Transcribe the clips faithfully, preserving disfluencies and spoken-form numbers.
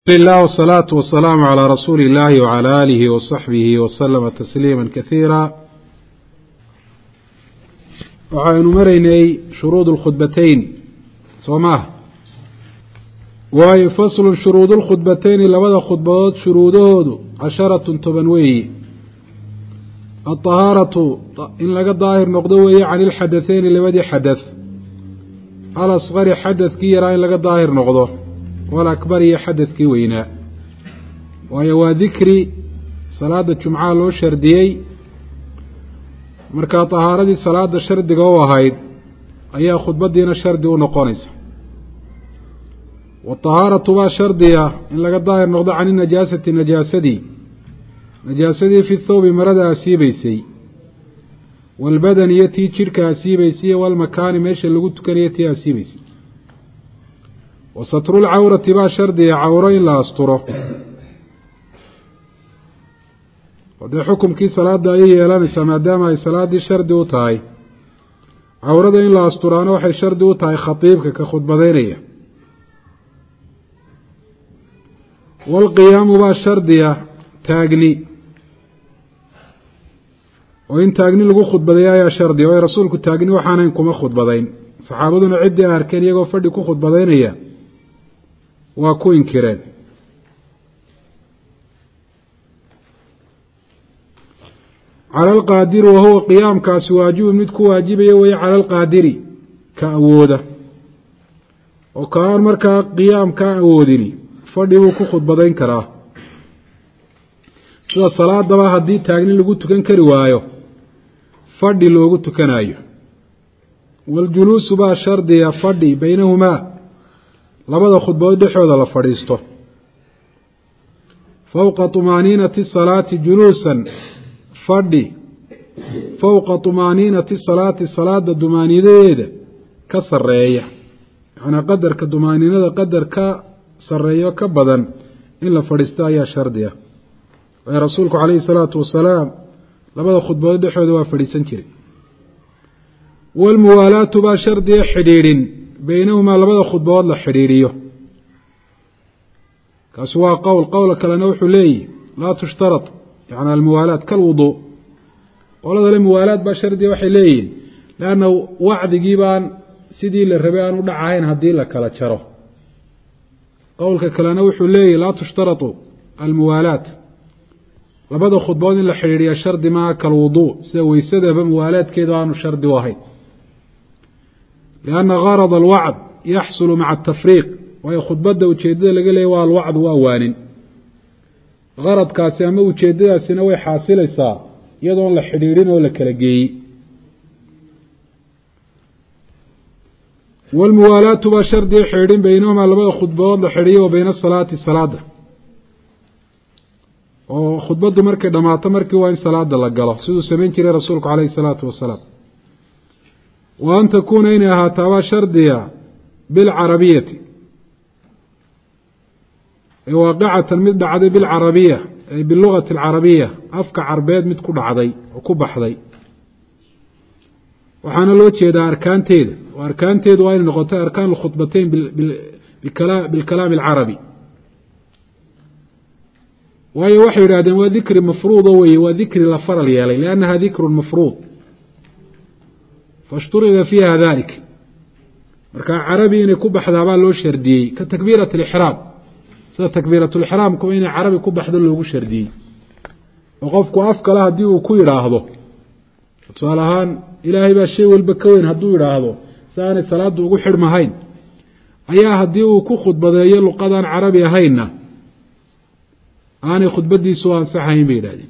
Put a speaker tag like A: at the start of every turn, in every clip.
A: الله والصلاة والسلام على رسول الله وعلى آله وصحبه وسلم تسليما كثيرا. وعن مريني شروط الخطبتين سماه ويفصل شروط الخطبتين لبدا خطبات شروطه عشرة تبنوي الطهارة إن لقى ظاهر نقضوي عن الحدثين لبدي حدث الأصغر حدث كيرا إن لقى ظاهر نقضوه والأكبر يحدث كوينا ويوا ذكري صلاة الجمعة لو شرديي مركا طهارة صلاة الشرد قوة هايد أي خطبة دينا الشرد ونقونيس والطهارة تبا شردية إن لقد ظاهر نقضى عن النجاسة النجاسة دي نجاسة دي في الثوب مرد أسيبيسي والبدن يتي شرك أسيبيسي والمكان ماشي اللي قلت كان يتي أسيبيسي وستر العورة تبا شردية عورين لا أسطره ودي حكم كي صلاة دائية لانسا ما دام اي صلاة دي شرد وطاي عورة إن لا أسطران وحي شرد وطاي خطيبك كخطبة دينية والقيام با شردية تاقني وإن تاقني لقو خطبة دينية شردية وإن رسولك تاقني وحانينكم خطبة دين صحابتنا عدي أركان يقو فردكو خطبة دينية وكو إنكرين على القادر وهو قيام كاس واجب مدكو واجب يوي على القادر كأوده وكان مركا قيام كأودني فردي كو خطبة دين كراه سوى الصلاة دبا هدي تاقني لغو تكن كروايو فردي لغو تكنايو والجلوس با شردي فردي بينهما لبدا خطبه دحوده لا فدhiisto فوق طمانينة الصلاة جلوسا فردي فوق طمانينة الصلاة الصلاة دمانيده كسريه يعني قدر كدمانينده قدر كسريه كبدن إن لا فدhiisto ayaa shardiya way rasuulku kaleey salaatu wasalaam labada khudbado dhexdooda waa fadhiisan jiray والموالاة با شردية حديرين بينهما لبدا خطبات لحديريو كسوا قول قولك لنوح لي لا تشترط يعني الموالاة كالوضوء قول هذا الموالاة با شردية وحي لي لأنه وعد جيبان سيدي للربيان ودعاين هدي لك لا تشره قولك لنوح لي لا تشترط الموالاة لبدا خطبات لحديرية شرد ما كالوضوء سوي سدب موالاة كيدان شرد واحد لأن غرض الوعد يحصل مع التفريق وهي خطبة وجيدة لقلي والوعد ووان غرض كاسامة وجيدة سنوي حاصلة سا يدون لحديرين ولا كالجي والموالاة بشرد حيرين بينهما لبدا خطبات لحرية وبين الصلاة الصلاة وخطبة مركة دماغة مركة وين صلاة لقاله سيدو سمين كري رسولك عليه الصلاة والسلام وأن تكون إنها توا شردية بالعربية واقعة مد عدي بالعربية أي باللغة العربية أفكع عربيد مد كل عدي وكب حدي وحنا الوجه ده أركان تيد وأركان تيد وين نقطة أركان الخطبتين بالكلام بالكلام العربي وهي وحي رادم وذكر مفروض وذكر لفر ليالي لأنها ذكر مفروض فاشترط فيها ذلك مركا عربي إن يكب حذابان لو شردي كتكبيرة الإحرام سيدا تكبيرة الإحرام كوين عربي كب حذابان لو شردي وقفكو أفك لها ديو كو يراهضو سؤالهان إلهي باشي والبكوين هدو يراهضو ساني صلاة دوغو حرمهين أيها هديو كو خطبة يلو قدان عربي هينا آني خطبة دي سواء صحيحين بيدادي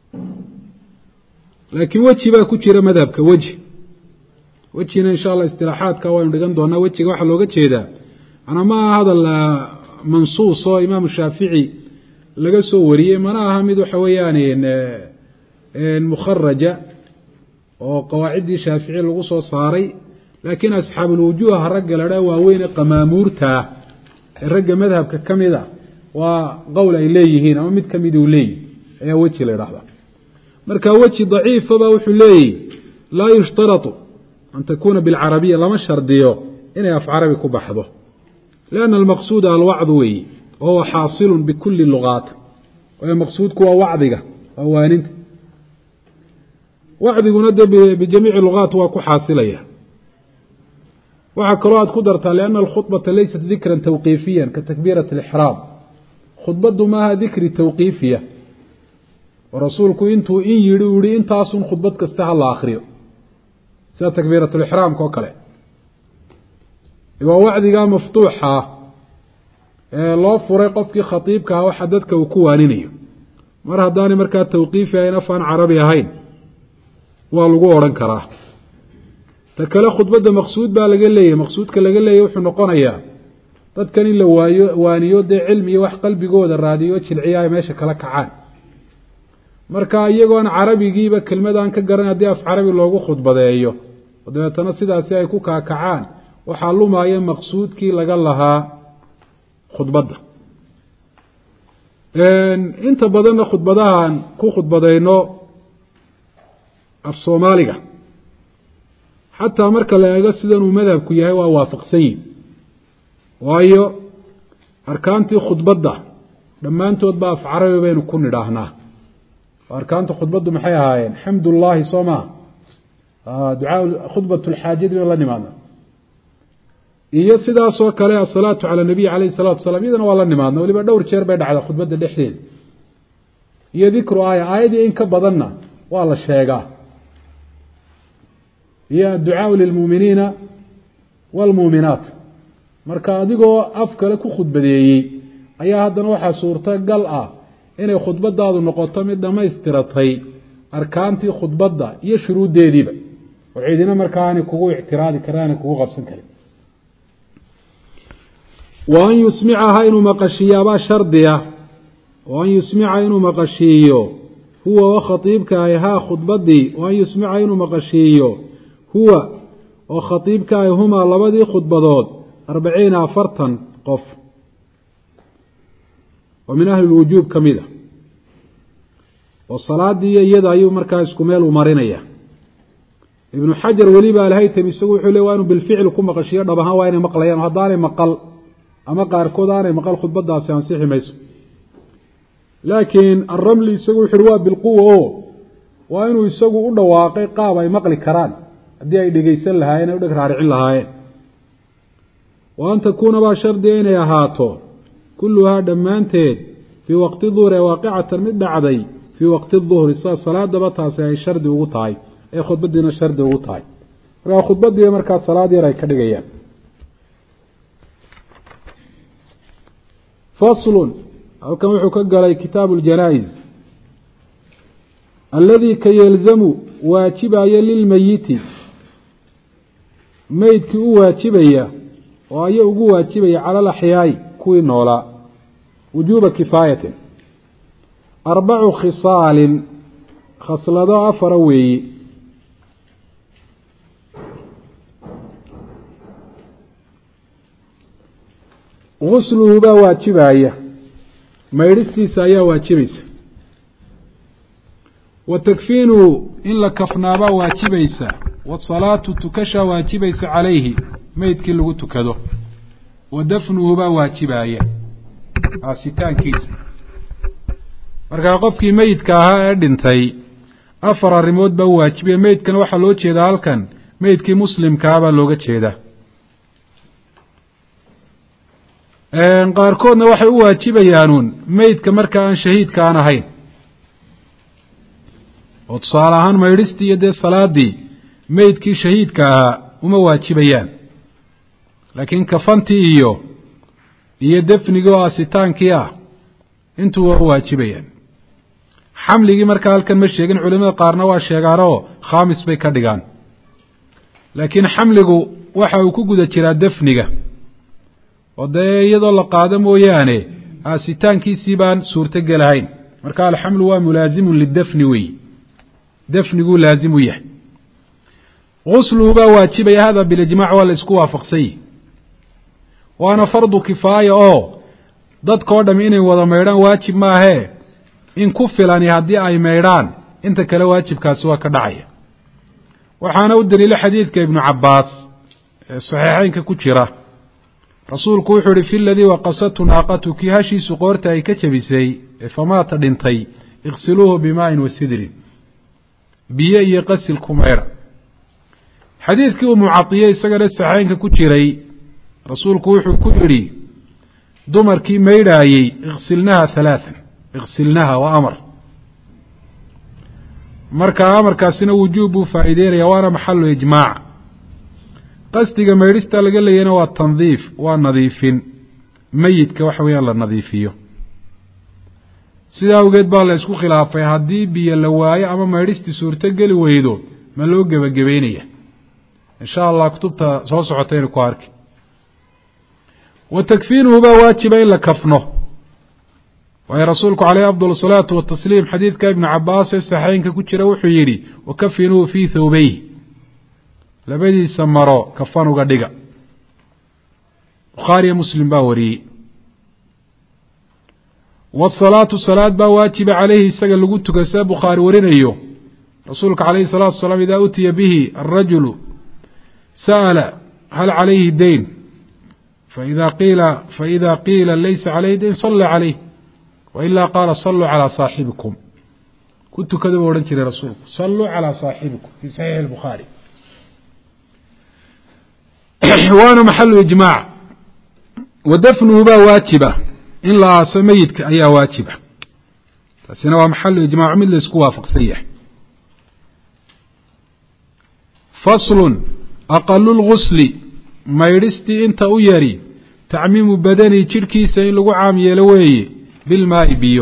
A: لكن وجه با كتير مذهبك وجه وجهنا إن شاء الله استراحات كوين رجال دونا وجه واحد لوجه كذا أنا ما هذا المنصوص إمام الشافعي لقى سوري ما هم يدو حوياني المخرجة وقواعد الشافعي الغصو صاري لكن أصحاب الوجوه الرجل روا وين قمامورته الرجل مذهب كم ذا وقول إليه هنا ومد كم يدو لي يا وجه لرحلة مركا وجه ضعيف فبوح لي لا يشترط أن تكون بالعربية لما شرديه إن يف عربي كبحضه لأن المقصود الوعظ وي وهو حاصل بكل اللغات ومقصود كوا وعدك وواننت وعدك ندى بجميع اللغات وكو حاصلية وعكرات قدرتها لأن الخطبة ليست ذكرا توقيفيا كتكبيرة الإحرام خطبة ما ذكر توقيفية ورسولك انتو إن يريوري انت أصن خطبتك استهى الله آخرية سيئة تكبيرة الإحرام كوكالي ووعدك مفتوحة الله فريقك خطيبك وحددك وكوانيني مر هداني مركات توقيفي أين أفان عربي هين والغو أوران كراه تكلا خطبة مقصود با لغا ليه مقصودك لغا ليه وحو نقونيا dadkan in la waayo waaniyo de cilmi wax qalbigooda raadiyo jilciyaay meesha kala kacaan marka iyagoon carabigiiba kelmadan ka garan hadii af carabi loogu khudbadeeyo wadaatana sidaasi ay ku kaakacaan waxa lumaaya maqsuudkii laga lahaa khudbada een inta badan khudbadahan ku khudbadeyno af Soomaaliga hatta marka la eego sidan uu madhabku yahay waa waafaqsan waayo arkaantii khudbada dhamaantood baa af carabi baynu ku nidhaahnaa arkaanta khudbadu maxay ahaayeen xamdulillahi soma ah ducaa khudbatul haajid la nimaadna iyo sidaas oo kale salaatu ala nabi alayhi salatu wasallam idana waa la nimaadna waliba dhowr jeer bay dhacday khudbada dhexdeed iyo dhikru aaya aayadii in ka badanna waa la sheegaa iyo ducaa lil mu'miniina wal mu'minaat marka adigoo af kale ku khudbadeeyay ayaa haddana waxa suurta gal ah inay khudbadaadu noqoto mid dhameystiratay arkaantii khudbada iyo shuruudeediiba oo ciidina markaani kugu ictiraadi karaan kugu qabsan karin waan yusmi'aha inuu maqashiyaaba shardiya waan yusmi'a inuu maqashiyo huwa wa khatiibka ayha khudbadii waan yusmi'a inuu maqashiyo huwa wa khatiibka ayhuma labadii khudbadood أربعين فرطا قف ومن أهل الوجوب كميدة والصلاة دي يدا أيو مركز كميل ومارينية ابن حجر وليبا الهيتم يسوي حلوانه بالفعل كما قشير ربها وين مقليان هداني مقل أما قاركوداني مقل خطبة داسي سيحي ميسو لكن الرمل يسوي حلوان بالقوة وإنه يسوي أنه واقع قابا يمقلي كران دي أي ديجيسل لهاين ودك رارعين لهاين وأن تكون باشردين يهاتو كلها دمانتين في وقت الظهر واقعة مد عدي في وقت الظهر الصلاة دبتها سي شرد وغطاي اي خد بدينا شرد وغطاي را خد بدي مركز صلاة دي راي كدغيان فصل او كما يحو كغلاي كتاب الجنائز الذي كي يلزم واجبايا للميت ميت كي واجبايا وأيه ugu waajibaya على الأحياء كوي نولا وجوب كفاية أربع خصال خصلة أفروي غسله با واجبايا ما يرسي سايا واجبيس وتكفينه إن لكفنا با واجبيس والصلاة تكشى واجبيس عليه maydkii lagu tukado wadafnuhu ba waajibaya asitaankiisa marka qofkii maydka ahaa ee dhintay afar arimood ba waajibay maydkan waxa loo jeedaa halkan maydkii muslimka ah baa looga jeedaa een qaarkoodna waxay u waajibayaan maydka marka aan shahiidka aan ahayn oo tusaale ahaan maydhistii iyo dee salaadii maydkii shahiidka ahaa uma waajibayaan laakiin kafantii iyo iyo dafniga oo asitaankii ah intuu waa waajibayaan xamligii marka halkan ma sheegin culimada qaarna waa sheegaanoo khaamis bay ka dhigaan laakiin xamligu waxa uu ku guda jiraa dafniga oo dee iyadoo la qaado mooyaane asitaankiisii baan suurto gelahayn marka alxamlu waa mulaazimun lidafni wey dafnigu laazimu yahay غسله با واجبي هذا بالإجماع ولا اسكو وافقسي وانا فرض كفاية او ضد كودم إني وضا ميران واجب ما هي إن كفلاني هدي أي ميران انت كلا واجب كاسوا كدعي وحانا ودني لحديث كابن عباس صحيحين ككتشرة rasuulku wuxuu ihi fi ladii waqasatu naaqatu kii hashiisu qoorta ay ka jabisay ee famaata dhintay iqsiluuhu bimaa'in wa sidrin biyo iyo qasil ku mayra xadiidkii uu mucadiye isagana saxeynka ku jiray rasuulku wuxuu ku yidhi dumarkii maydhaayey iqsilnaha halaathan iqsilnaha waa amar markaa amarkaasina wujuub buu faa'iideynaya waana maxalu ijmaac qasdiga maydhista laga leeyana waa tandiif waa nadiifin meyidka waxa weeyaan la nadiifiyo sidaa awgeed baa la isku khilaafay haddii biyo la waayo ama maydhistii suurto geli weydo ma loo gebagabeynaya insha allah kutubta soo socotaynu ku arki wa takfiinuhu baa waajiba in la kafno waayo rasuulku caleyhi afdal asalaatu watasliim xadiidka ibnu cabaas ee saxeynka ku jira wuxuu yidhi wakafinuuhu fii thawbayh labadiisa maro kafan uga dhiga bukhaariyo muslim baa wariyey wasalaatu salaad baa waajiba caleyhi isaga lagu tuka sida bukhaari warinayo rasuulka caleyhi الsalatu wasalaam idaa utiya bihi arajulu sa'ala hal calayhi dayn faida qiila faida qiila laysa calayhi dayn salla calayh wailaa qaala saluu calىa saaxibikum ku tukada buu odhan jiray rasuulku saluu calىa saaxibikum fii saxiixi اlbukhaari waana maxalu ijmaac wa dafnuhu baa waajiba in la aaso meyidka ayaa waajiba taasina waa maxalu ijmaac mid la isku waafaqsan yahay faslun aqalu lgusli maydhistii inta u yari tacmiimu badani jidhkiisa in lagu caam yeelo weeye bilmaa'i biyo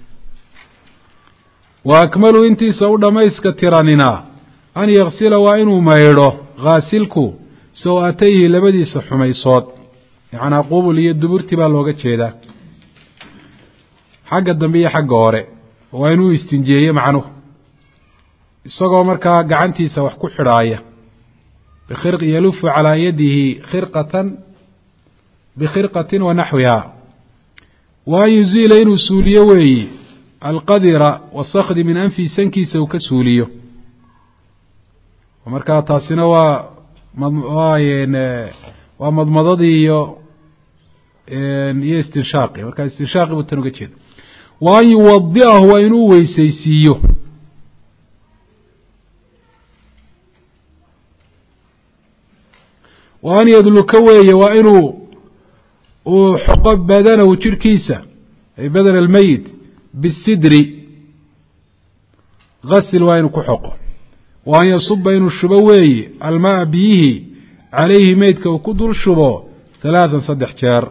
A: wa akmalu intiisa u dhammayska tiranina an yaksila waa inuu maydho khaasilku saw-atayhi labadiisa xumaysood yacnaa qubul iyo duburti baa looga jeedaa xagga dambe iyo xagga hore waa inuu istinjeeye macnuhu isagoo markaa gacantiisa wax ku xidhaaya bikhirq yalufu calaa yadihi khirqatan bikhirqatin wa naxwiha wa an yuziila inuu suuliyo weeyi alqadira wasakdi min anfi sankiisa uu ka suuliyo markaa taasina waa waa madmadadii iyo iyo istinshaaqi markaa istinshaaqi buu tan uga jeeda wa an yuwadi'ahu waa inuu weysaysiiyo wa an yadluka weeye waa inuu uu xoqo badanahu jidhkiisa ay badana almeyit bisidri gasil waa inuu ku xoqo wa an yasuba inuu shubo weeye almaa biyihii calayhi meydka uu ku dul shubo halaathan saddex jeer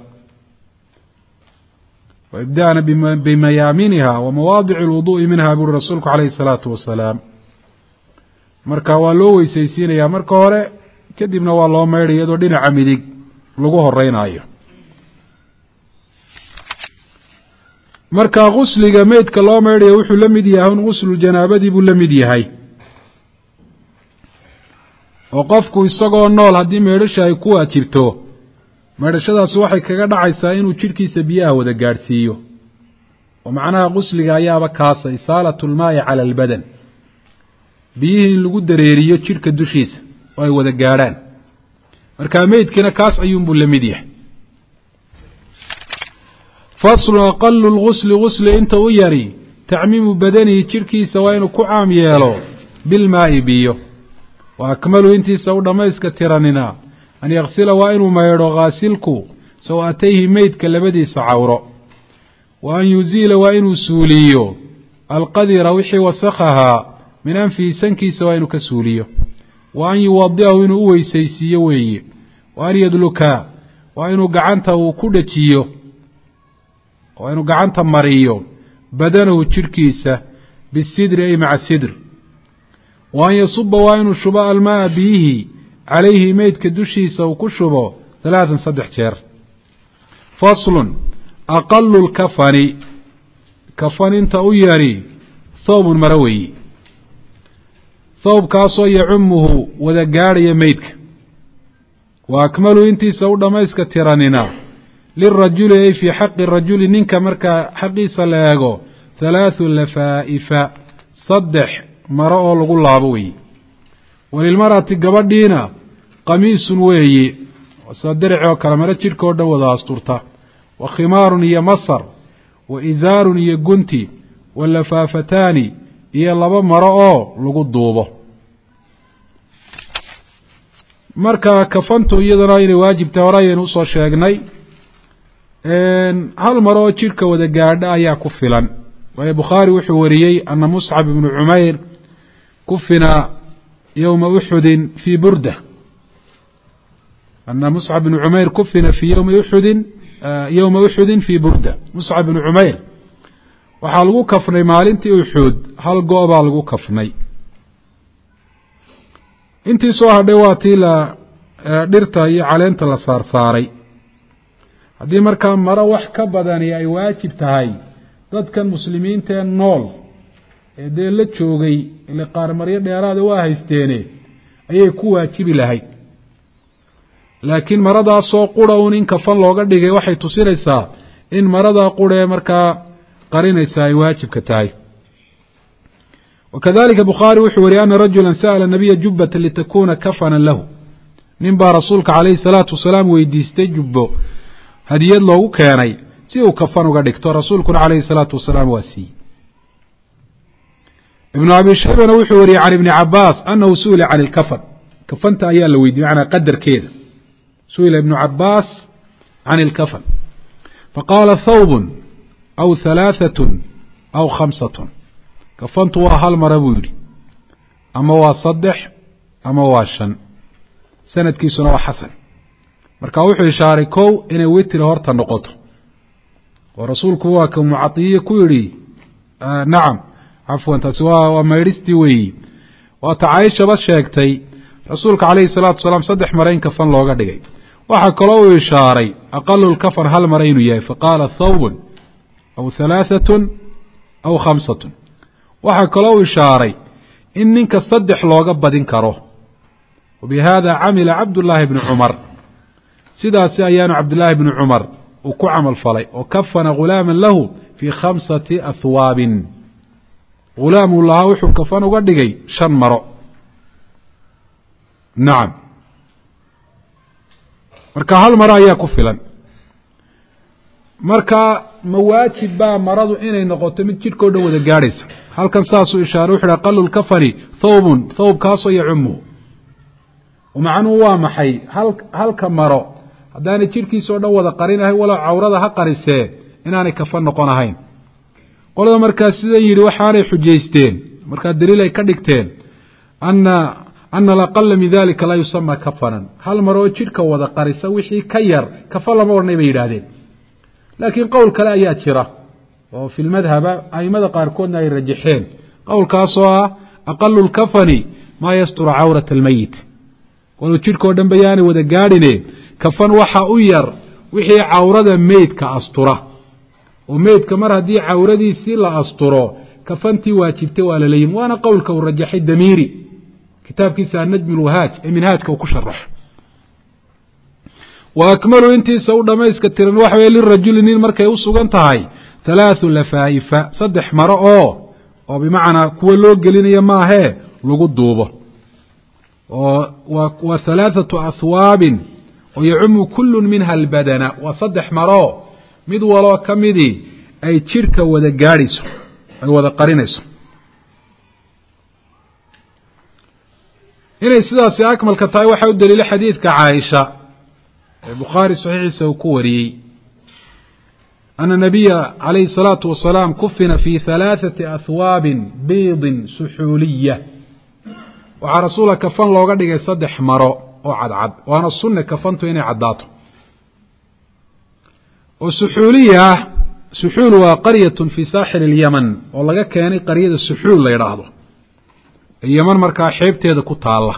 A: wa ibda'na bimayaaminiha wa mawaadici alwuduu'i minha buuri rasuulku calayhi الsalaatu wasalaam marka waa loo weysaysiinayaa marka hore kadibna waa loo maydhay iyadoo dhinaca midig lagu horeynayo marka gusliga meydka loo maydhaya wuxuu la mid yahay un guslu janaabadii buu la mid yahay oo qofku isagoo nool haddii meydhasha ay ku waajibto meydhashadaasi waxay kaga dhacaysaa inuu jidhkiisa biyaha wada gaadhsiiyo oo macnaha gusliga ayaaba kaasa isaalatu lmaayi cala albadan biyihii in lagu dareeriyo jidhka dushiisa oo ay wada gaadhaan markaa meydkina kaas ayuunbuu la mid yahay faslu aqalu lgusli gusli inta u yari tacmiimu badanihi jidhkiisa waa inuu ku caam yeelo bilmaa'i biyo wa akmalu intiisa u dhammayska tiranina an yaksila waa inuu maydho khaasilku saw-atayhi meydka labadiisa cawro wa an yuziila waa inuu suuliyo alqadira wixii wasakhahaa min anfihi sankiisa waa inuu ka suuliyo wa an yuwadi'ahu inuu u weysaysiiyo weeye wa an yadluka waa inuu gacanta uu ku dhajiyo waa inuu gacanta mariyo badanahu jidhkiisa bisidri ay maca sidr wa an yasuba waa inuu shubo almaa biyihii calayhi meydka dushiisa uu ku shubo halaathan saddex jeer faslun aqalu lkafani kafan inta u yari thawbun maro weeyi thawbkaasoo yacumuhu wada gaadhaya meydka wa akmalu intiisa u dhammayska tiranina lirajuli ay fii xaqi rajuli ninka markaa xaqiisa la eego halaathu lafaa'ifa saddex maro oo lagu laabo weeye walilmar'ati gabadhiina qamiisun weeye وصدرع وكلمة جيرك ودن ودا أسطرتا وخمار هي مصر وإزار هي قنتي واللفافتان هي لبا مرأة لغو الضوبة marka kafantu iyadana inay waajibta horayeen u soo sheegnay een hal maro jirka wada gaadha ayaa ku filan way Bukhari wuxuu wariyay anna Mus'ab ibn Umayr kufina yawm Uhud fi burda anna Mus'ab ibn Umayr kufina fi yawm Uhud yawm Uhud fi burda Mus'ab ibn Umayr waxa lagu kafnay maalintii Uhud hal goob lagu kafnay intii soo hadhay waa tii la dhirta iyo caleenta la saar saaray haddii markaa maro wax ka badani ay waajib tahay dadkan muslimiinta ee nool ee dee la joogay ile qaar maryo dheeraada waa haysteene ayay ku waajibi lahayd laakiin maradaasoo qura uun in kafan looga dhigay waxay tusinaysaa in maradaa quree markaa qarinaysa ay waajibka tahay وكذلك بخاري وحوري أن رجلا سأل النبي جبة لتكون كفنا له نبا رسولك عليه الصلاة والسلام ويديستي جبه هدي الله كاني سيو كفنوا قدك رسولك عليه الصلاة والسلام واسي ابن أبي شيبة وحوري عن ابن عباس أنه سئل عن الكفن كفنت أيها اللويد معنى قدر كذا سئل ابن عباس عن الكفن فقال ثوب أو ثلاثة أو خمسة كفنت وهل مربوري أما وصدح أما واشن سند كيسنا وحسن مركاوحو يشاركو إن ويتر هورتا نقطه ورسولك هو كمعطيه كيري آه نعم عفوا تسوا وما يرستي وي وتعايش بس شاكتي رسولك عليه الصلاة والسلام صدح مرين كفن لوغا دغاي waxa kaloo ishaaray aqallu al-kafar hal maraynu yahay faqala thawbun aw thalathatun aw khamsatun waxa kaloo ishaaray in ninka saddex looga badin karo وبهذا عمل عبد الله بن عمر sidaas ayaanu عبد الله بن عمر uu ku amal falay oo kafana gulaaman lahu fi khamsati athwaab gulaamu lahu wuxuu kafan uga dhigay shan maro nacam marka hal maro ayaa ku filan marka mawaajib baa maradu inay noqoto mid jidhkoo dhan wada gaadhaysa halkan saasuu ishaaray wuxuu yidhi qallu lkafani thawbun thawb kaasoo yacumu macnuhu waa maxay hal halka maro haddaanay jidhkiisa oo dhan wada qarinahayn walow cawrada ha qarisee inaanay kafan noqon ahayn qolada markaas sidan yidhi waxaanay xujaysteen markaa daliil ay ka dhigteen anna ana alaqala min dalika laa yusama kafanan hal maroo jidhka wada qarisa wixii ka yar kafan lama odhanay bay yidhaahdeen laakiin qowl kale ayaa jira oo fi lmadhaba aimada qaarkoodna ay rajaxeen qowlkaasoo ah aqalu lkafani maa yasturu cawrata almayit walow jidhkao dhan bayaanay wada gaadhine kafan waxa u yar wixii cawrada meydka astura oo meydka mar haddii cawradiisii la asturo kafantii waajibtay waa laleeyihin waana qowlka uu rajaxay damiiri kitaabkiisa annajm alwahaaj ee minhaajka uu ku sharaxo wa akmalu intiisa u dhamayska tiran waxa weeye lirajuli nin markay u sugan tahay halaathu lafaa'ifa saddex maro oo oo bimacnaa kuwa loo gelinayo maahee lagu duubo oo wa halaathatu ahwaabin oo yacumu kullun minha albadana waa saddex maro mid waloo ka midii ay jidhka wada gaadhayso ay wada qarinayso inay sidaasi akmalka tahay waxaa u daliila xadiidka caaisha ee bukhaari saxiixiisa uu ku wariyey ana nabiya calayhi الsalaatu wasalaam kufina fi halaaثati ahwaabin biidin suxuuliya waxaa rasuula kafan looga dhigay saddex maro oo cadcad waana sunne kafantu inay caddaato oo suxuuliya ah suxuul waa qaryatun fi saaxil اlyaman oo laga keenay qaryada suxuul la yidhaahdo yaman markaa xeebteeda ku taala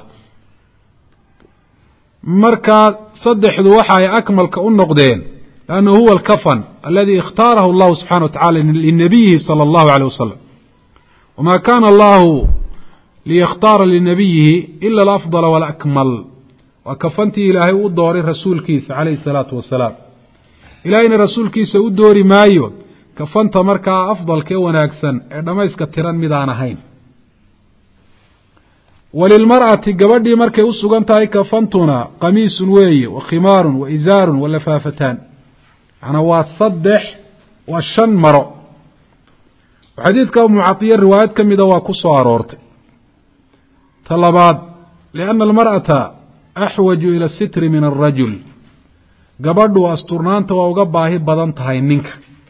A: markaa saddexdu waxa ay akmalka u noqdeen lanna huwa alkafan aladi ikhtaarahu allahu subxana wa tacala linabiyihi salى allahu alيyh wasalam wama kana allahu liyakhtaara linabiyihi ila alafdala walakmal waa kafantii ilaahay u dooray rasuulkiisa calayhi الsalaatu wasalaam ilaahayna rasuulkiisa u doori maayo kafanta markaa afdalkee wanaagsan ee dhammayska tiran midaan ahayn walilmar'ati gabadhii markay u sugan tahay kafantuna qamiisun weeye wa khimaarun wa izaarun wa lafaafataan macnaa waa saddex waa shan maro xadiidka umu catiya riwaayad ka mida waa ku soo aroortay ta labaad lianna almar'ata axwaju ila asitri min alrajul gabadhu asturnaanta waa uga baahi badan tahay ninka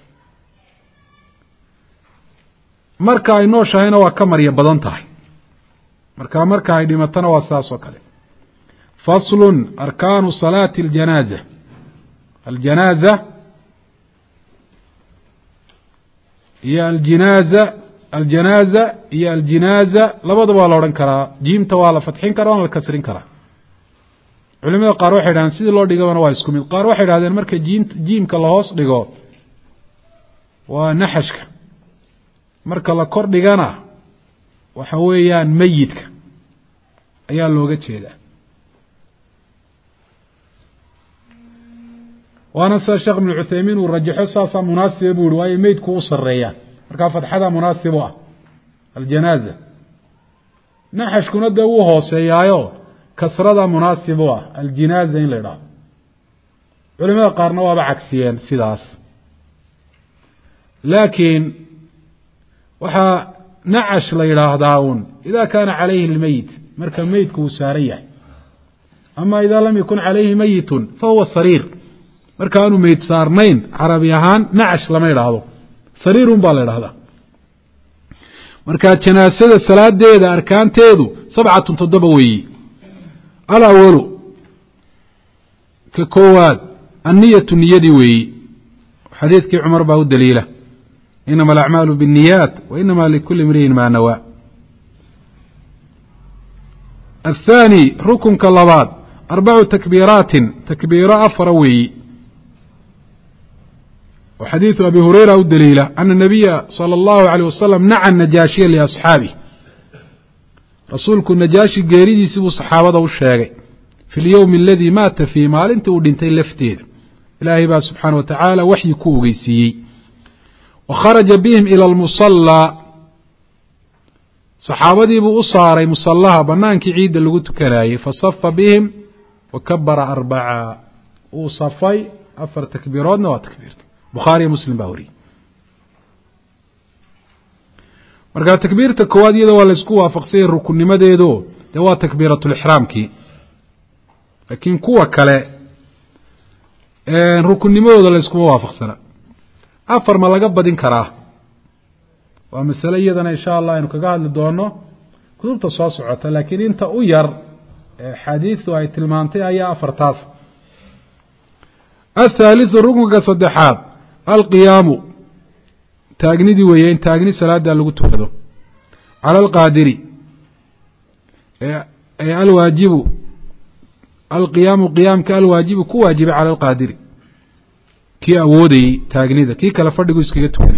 A: marka ay nooshahayna waa ka marya badan tahay markaa marka ay dhimatana waa saas oo kale faslun arkaanu salaati aljanaaza aljanaaza iyo aljinaaza aljanaaza iyo aljinaaza labadaba waa la odhan karaa jiimta waa la fadxin karaa waana la kasrin karaa culimada qaar waxay dhahdeen sidii loo dhigabana waa isku mid qaar waxay dhahdeen marka jiim jiimka la hoos dhigo waa naxashka marka la kor dhigana waxa weeyaan meyidka ayaa looga jeedaa waana sida sheekh ibnu cuthaymiin uu rajaxo saasaa munaasiba buu yihi waayo meydku u sarreeyaan markaa fadxada munaasib u ah aljanaaza naxashkuna dee wuu hooseeyaayo kasrada munaasib u ah aljinaaza in la idhaaho culimada qaarna waaba cagsiyeen sidaas laakiin waxaa nacash la yidhaahdaa un idaa kaana calayhi lmeyit marka meydku uu saaran yahay ama idaa lam yakun calayhi meyitun fahuwa sariir marka aanu meyd saarnayn carabi ahaan nacash lama idhaahdo sariirun baa la idhahdaa marka janaasada salaadeeda arkaanteedu sabcatun toddoba weeyi alawalu ka koowaad anniyatu niyadii weeyi xadiidkii cumar baa u daliila inama alacmaalu biاnniyaat wa inama likuli imri'in maa nawaa athaani rukunka labaad arbacu takbiiraatin takbiiro afara weeyi oo xadiidu abi hurayra u daliila ana nabiya salى اllahu عalيه wasalam naca najaashiya liasxaabih rasuulku najaashi geeridiisii buu saxaabada u sheegay fi اlyowmi aladii maata fiih maalintii uu dhintay lafteeda ilaahay baa subxaana wa tacaala waxyi ku ogeysiiyey wa kharaja bihim ila almusallaa saxaabadiibuu u saaray musallaha banaankii ciidda lagu tukanaayey fasafa bihim wa kabara arbaca uu safay afar takbiiroodna waa takbiirta bukhaariyo muslim baa wariyey markaa takbiirta koowaad iyada waa laysku waafaqsanyay rukunnimadeedo dee waa takbiiratulixraamkii laakiin kuwa kale rukunnimadooda layskuma waafaqsana afar ma laga badin karaa waa masale iyadana insha allah aynu kaga hadli doono kutubta soo socota laakiin inta u yar xadiidu ay tilmaantay ayaa afartaas athaalitثu rukunka saddexaad alqiyaamu taagnidii weeye in taagni salaada lagu tukado cala alqaadiri ee alwaajibu alqiyaamu qiyaamka alwaajibu ku waajibay cala alqaadiri kii awoodayey taagnida kii kale fadhigu iskaga tukanay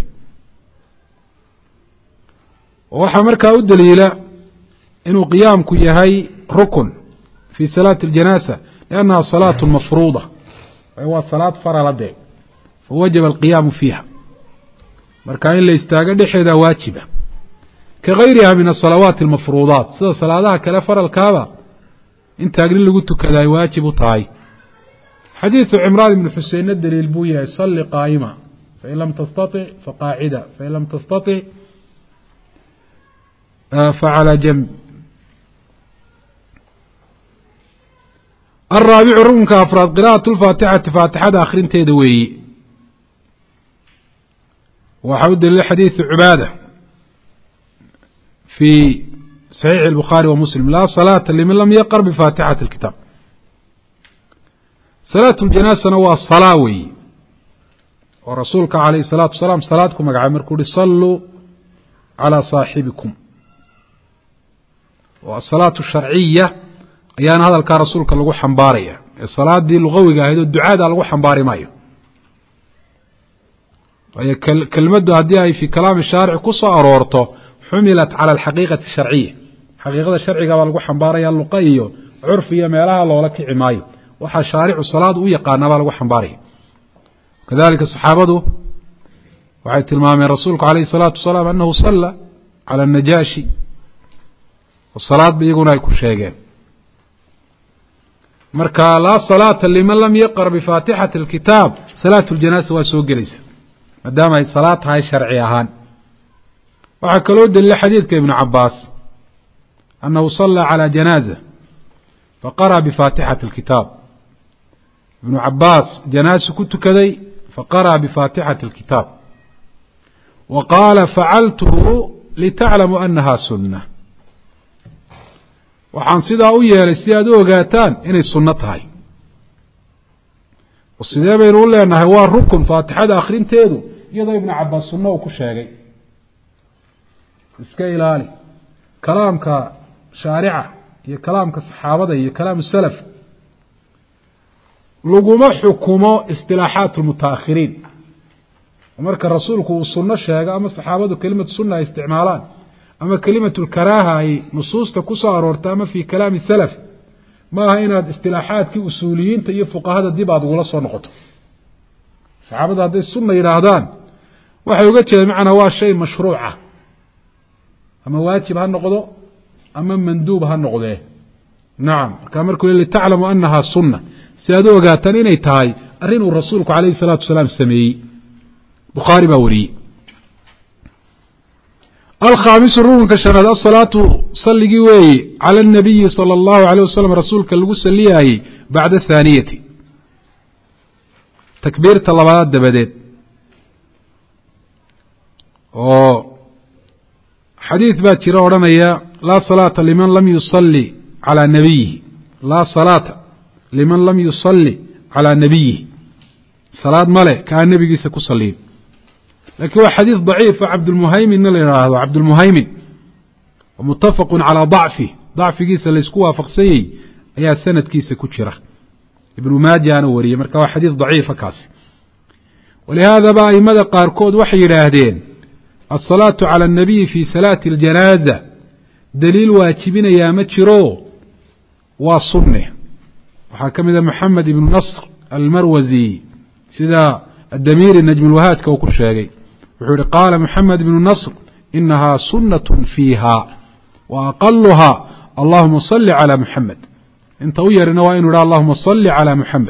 A: waxaa markaa u daliila inuu qiyaamku yahay rukun fi salaati اljanaasa liannaha salaatu mafruuda waa salaad farala dee fawajaba alqiyaamu fiiha marka in la istaago dhexeeda waajiba ka gayriha min asalawaati almafruudaat sida salaadaha kale faralkaaba in taagni lagu tukada ay waajib u tahay xadiiثu cimraan ibn xuseinna daliil buu yahay salli qaa'ima fain lam tastaطic faqaacida fain lam tastaطic facalى janb alraabicu rukunka afraad qira'aة اlfaatixati faatixada akhrinteeda weeyi waxaa u daliila xadiiثu cubaada fi صaxiixi الbukhaari wa muslim laa salaata liman lam yaqr bifaatixati اlkitaab salaatu ljanaasana waa salaa weeyi oo rasuulka calayh الsalaatu wasalaam salaad ku magacay markuu uhi saluu calىa saaxibikum oo asalaatu sharciya ayaana hadalkaa rasuulka lagu xambaaraya ee salaadii lugawiga ahayd oo ducaada lagu xambaari maayo waayo kelmaddu haddii ay fii kalaami shaaric ku soo aroorto xumilat cala alxaqiiqati sharciya xaqiiqada sharciga baa lagu xambaaraya luqa iyo curf iyo meelaha loola kici maayo waxaa shaaricu salaad u yaqaana baa lagu xambaaraya kadalika saxaabadu waxay tilmaameen rasuulku calayhi الsalaatu wasalaam anahu sala cala الnajaashi salaad ba iyaguna ay ku sheegeen marka laa salaata liman lam yaqra bifaatixati alkitaab salaatu ljanaasa waa soo gelaysa maadaama ay salaad tahay sharci ahaan waxaa kaloo daliila xadiidka ibnu cabaas annahu sallaa calى janaaza faqarأa bifaatixati alkitaab ibnu cabaas janaasu ku tukaday faqarأa bifaatixati alkitaab wa qaala facaltuhu litaclamuu anaha sunna waxaan sidaa u yeelay si aad u ogaataan inay sunno tahay oo sidee baynu u leenahay waa rukun faatixada akrinteedu iyadoo ibnu cabaas sunno uu ku sheegay iska ilaali kalaamka shaarica iyo kalaamka saxaabada iyo kalaamu salaf laguma xukumo istilaaxaat lmutaakhiriin marka rasuulku uu sunno sheego ama saxaabadu kelimatu sunna ay isticmaalaan ama kelimatu lkaraaha ay nusuusta ku soo aroorta ama fii kalaami salaf maaha inaad istilaaxaadkii usuuliyiinta iyo fuqahada dib aad ugula soo noqoto saxaabada hadday sunna yidhaahdaan waxay uga jeeda macnaa waa shay mashruuca ama waajib ha noqdo ama manduub ha noqdee nacam markaa markuu le litaclamu anaha sunna si aad u ogaataan inay tahay arrin uu rasuulku calayhi salaatu wasalaam sameeyey bukhaari baa wariyey alkhaamisu rukunka shanaad asalaatu salligii weeye cala anabiyi sala allahu alayh wasalam rasuulka lagu saliyaayey bacda athaaniyati takbiirta labaad dabadeed oo xadiid baa jira odhanaya laa salaata liman lam yusalli calaa nabiyihi laa salaata liman lam yusalli calaa nabiyihi salaad male ka aan nebigiisa ku saliyin lakiin waa xadiid daciifa cabdulmuhayminna la yidhaahdo cabdulmuhaymin mutafaqu calaa dacfi dacfigiisa laysku waafaqsanyey ayaa sanadkiisa ku jira ibnu maajana wariyey marka waa xadiid daciifa kaasi walihaadaba aimada qaarkood waxay yidhaahdeen asalaatu cala anabiyi fi salaati aljanaaza daliil waajibinayaa ma jiro waa sunne waxaa ka mid a moxamed ibnu nasr almarwasi sida adamiiri najmulwahaadka uu ku sheegay wuxuu yihi qaala moxamed ibnu nasr inahaa sunaة fiiha wa aqaluhaa allahuma صali calى moxamed inta u yarina waa inu yidha allahuma صali calى moxamed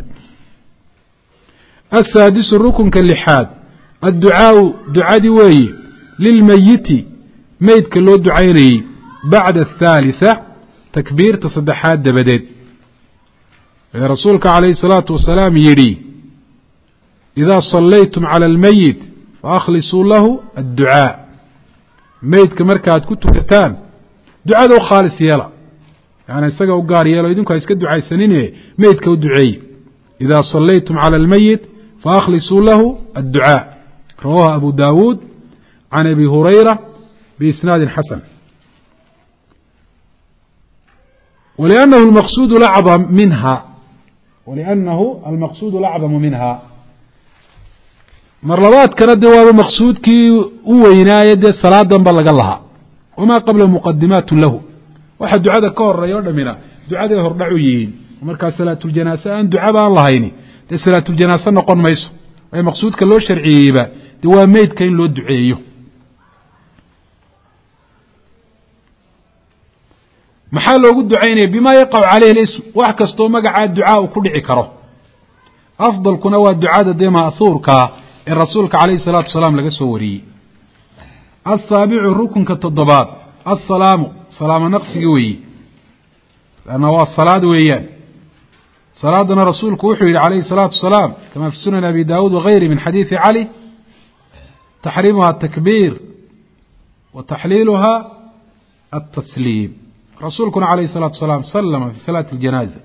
A: asaadisu rukunka lixaad adducaau ducadii weeye lilmayiti meydka loo ducaynayey bacda athaalitثa takbiirta saddexaad dabadeed ee rasuulka calayhi الsalaatu wasalaam yidhi idaa sallaytum calى اlmayit faأkhlisuu lahu adducaa meydka markaaad ku tukataan ducada u khaalis yeela yani isaga u gaar yeelo idinku ha iska ducaysanine meydka u duceeye idaa sallaytum calى اlmayit faأkhlisuu lahu adducaa rawaha abu dawuud can abi hurayra biisnaadi xasan wliannahu almaqsuud lacdam minha wliannahu almaqsuudu lacdamu minha mar labaadkana dee waaba maqsuudkii u weynaaye dee salaadanba laga lahaa wamaa qabla muqadimaatu lahu waxa ducada ka horeeya o dhamina ducaday hordhac u yihiin markaa salaatuljanaase aan ducaba aan lahayni dee salaatuljanaase noqon mayso waayo maqsuudka loo sharciyeyba dee waa meydka in loo duceeyo maxaa loogu ducaynaya bima yaqacu caleyhi اlism wax kastoo magacaa ducaa uu ku dhici karo afdalkuna waa ducada dee ma'huurkaa ee rasuulka calayhi الsalaatu wasalaam laga soo wariyey asaabicu rukunka toddobaad aلsalaamu salaamo naqsigii weeye lanna waa salaad weeyaan salaadana rasuulku wuxuu yihi calayhi الsalaatu wasalaam kama fi sunan abi dawuud wagayri min xadiidi cali taxriimuha atakbiir wa taxliiluha aلtasliim rasuulkuna calayhi الsalaatu wasalaam salama fi salaati اljanaaza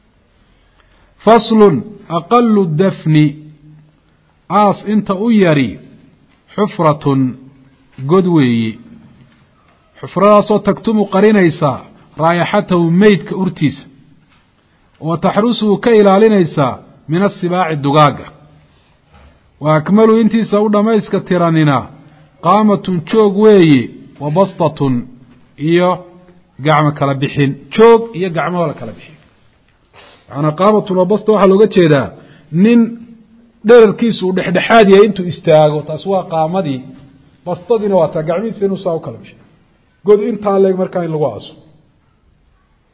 A: faslu aqalu dafni aas inta u yari xufratun god weeye xufradaasoo tagtumu qarinaysaa raayaxatahu meydka urtiisa wa taxrusuhu ka ilaalinaysaa min asibaaci dugaaga wa akmalu intiisa u dhammayska tiranina qaamatun joog weeye wa bastatun iyo gacmo kala bixin joog iyo gacmoho la kala bixin macanaa qaamatun wa basta waxaa looga jeedaa nin dherarkiisu uu dhexdhexaad yahay intuu istaago taas waa qaamadii bastadiina waa taa gacmihiisa inuu saa u kala bishay god intaa leeg markaa in lagu aaso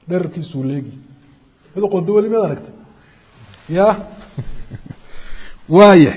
A: dherarkiisuu leegi mid qodo weli mid aragtay ya waaya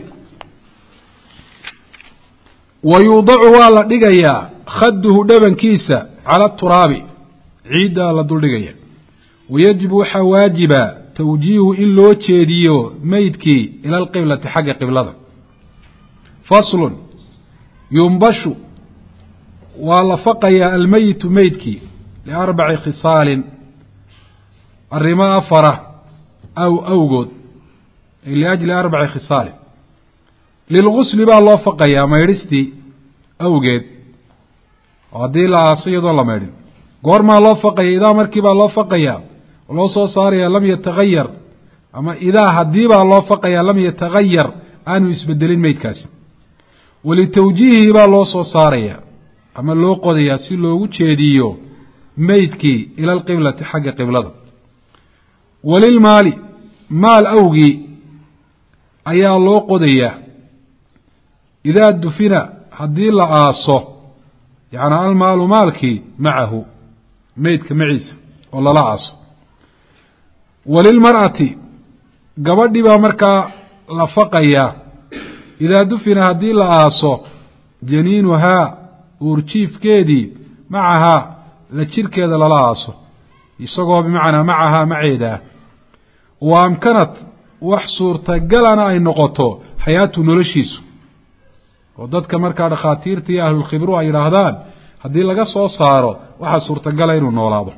A: wayuudacu waa la dhigayaa khaduhu dhabankiisa cala turaabi ciiddaa la duldhigaya wayajibu waxaa waajiba tawjiihu in loo jeediyo meydkii ila alqiblati xagga qiblada faslun yumbashu waa la faqayaa almeyitu meydkii liarbaci khisaalin arrimo afara aw awgood ay liajli arbaci khisaalin lilgusli baa loo faqayaa maydhistii awgeed oo haddii la aaso iyadoo la maydhin goormaa loo faqaya idaa markii baa loo faqayaa oo loo soo saaraya lam yatagayar ama idaa haddii baa loo faqayaa lam yatagayar aanu isbedelin meydkaasi walitawjiihihi baa loo soo saaraya ama loo qodayaa si loogu jeediyo meydkii ila alqiblati xagga qiblada walilmaali maal awgii ayaa loo qodayaa idaa dufina haddii la aaso yacni almaalu maalkii macahu meydka maciisa oo lala aaso walilmar'ati gabadhii baa markaa la faqayaa idaa dufina haddii la aaso janiinuhaa uurjiifkeedii macahaa la jirkeeda lala aaso isagoo bimacnaa macahaa maceedaa wa amkanad wax suurtagalana ay noqoto xayaatu noloshiisu oo dadka markaa dhakhaatiirta iyo ahlulkhibru ay yidhaahdaan haddii laga soo saaro waxaa suurtagala inuu noolaado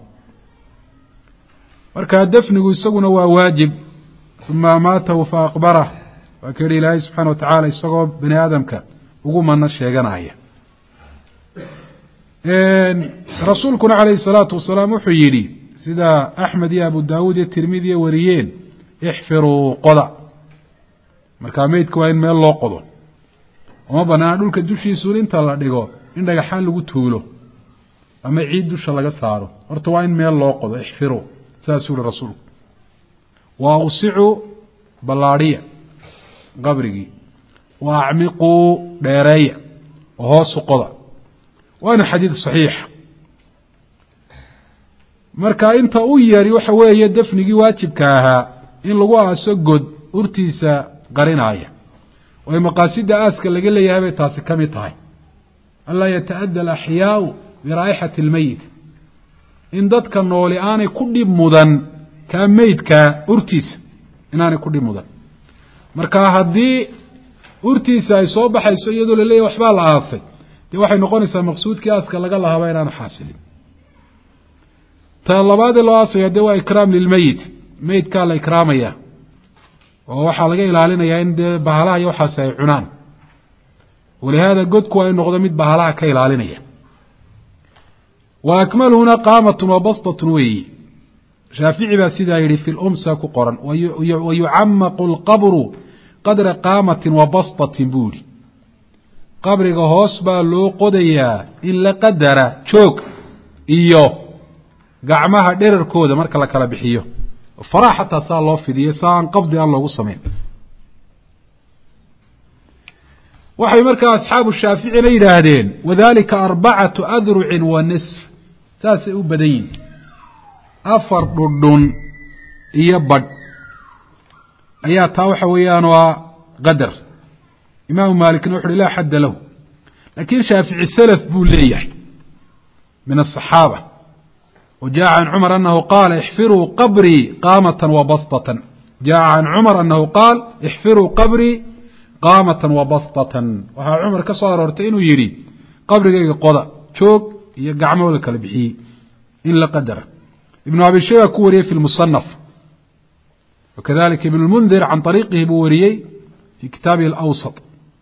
A: markaa dafnigu isaguna waa waajib uma amaatahu fa aqbarah waa ka yihi ilaahay subxaana wa tacaala isagoo bani aadamka ugu mano sheeganaya rasuulkuna calayhi salaatu wasalaam wuxuu yidhi sida axmed iyo abu daawuud iyo tirmidiya wariyeen ixfiruu qoda markaa meydka waa in meel loo qodo uma banaana dhulka dushiisuun inta la dhigo in dhagaxaan lagu tuulo ama ciid dusha laga saaro horta waa in meel loo qodo ixfiruu saasuu yihi rasuulku wa awsicuu ballaadhiya qabrigii wa acmiquu dheereeya oo hoosu qoda waana xadiid saxiixa marka inta u yari waxa weeye dafnigii waajibka ahaa in lagu aaso god urtiisa qarinaaya oo maqaasida aaska laga leeyahay bay taasi ka mid tahay alla yataadda alaxyaau biraa'ixati almeyit in dadka nooli aanay ku dhib mudan kaa meydka urtiisa inaanay ku dhib mudan marka haddii urtiisa ay soo baxayso iyadoo la leeyahay waxbaa la aasay dee waxay noqonaysaa maqsuudkii aaska laga lahaaba inaanu xaasilin ta labaadee loo aasaya dee waa ikraam lilmeyit meydkaa la ikraamaya oo waxaa laga ilaalinayaa in dee bahalaha iyo waxaasi ay cunaan walihaada godku ay noqdo mid bahalaha ka ilaalinaya wa akmaluhuna qaamatun wa bastatun weeyi shaafici baa sidaa yidhi fi lumsa ku qoran wayucamaqu alqabru qadra qaamatin wa bastatin buu yihi qabriga hoos baa loo qodayaa in la qadara joog iyo gacmaha dherarkooda marka la kala bixiyo faraha xataa saa loo fidiyo saa aan qabdi aan loogu samayn waxay markaa asxaabu shaaficina yidhaahdeen wadalika arbacatu adrucin wa nisf saasay u badan yihin afar dhudhun iyo badh ayaa taa waxa weeyaan waa qadar imaamu maalikna wuxu uhi laa xadda lahu laakiin shaafici salaf buu leeyahay min asaxaaba وجاء عن عمر أنه قال احفروا قبري قامة وبسطة جاء عن عمر أنه قال احفروا قبري قامة وبسطة وها عمر كسر ارتين يري قبري قضى شوك يقعمه لك البحي إلا قدره ابن أبي شيبة كوري في المصنف وكذلك ابن المنذر عن طريقه بوريي في كتابه الأوسط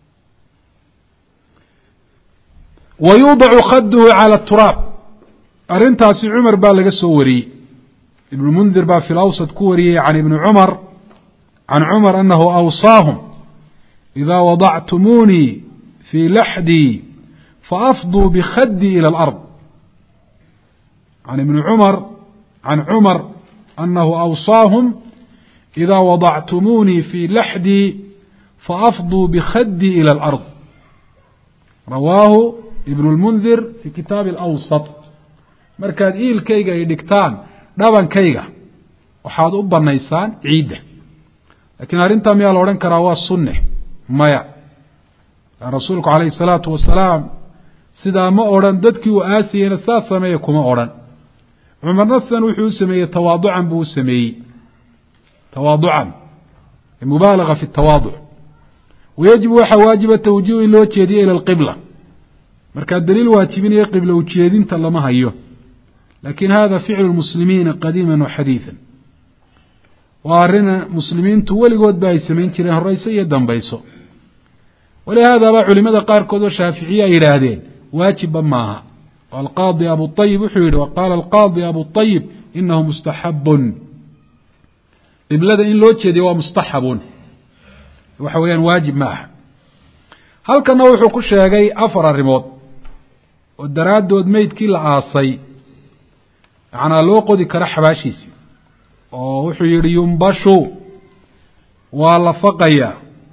A: ويوضع خده على التراب arrintaasi cumar baa laga soo wariyey ibnu mundir baa fi lawsat ku wariyey can ibni cumar can cumar anahu awsaahum idaa wadactumuunii fii laxdii faafduu bikhadii ila alard can ibni cumar can cumar anahu awsaahum idaa wadactumuunii fii laxdii faafduu bikhadii ila alard rawaahu ibnu lmundir fi kitaabi alawsat markaad iilkayga ay dhigtaan dhabankayga waxaad u banaysaan ciidda laakiin arrintaa miyaa la odhan karaa waa sunne maya rasuulku calayhi salaatu wasalaam sidaa ma odhan dadkii uu aasiyeyna saa sameeye kuma odhan cumarna sidan wuxuu u sameeyey tawaaducan buu u sameeyey tawaaducan mubaalaga fi tawaaduc wayajibu waxaa waajiba tawjiihu in loo jeediyo ila alqibla markaa daliil waajibinaya qibla ujeedinta lama hayo laakin hada ficlu lmuslimiina qadiima waxadiiثa waa arina muslimiintu weligood ba ay samayn jireen horeyso iyo dambayso walihaadaba culimada qaarkood oo shaaficiye ay yidhaahdeen waajibba maaha alqaadi abu ayib wuxuu yihi waqaala alqaadi abu ayib inahu mustaxabun qiblada in loo jeediyo waa mustaxabun waxa weeyaan waajib ma aha halkana wuxuu ku sheegay afar arrimood oo daraaddood meydkii la aasay macnaa loo qodi karo xabaashiisii oo wuxuu yihi yumbashu waa la faqaya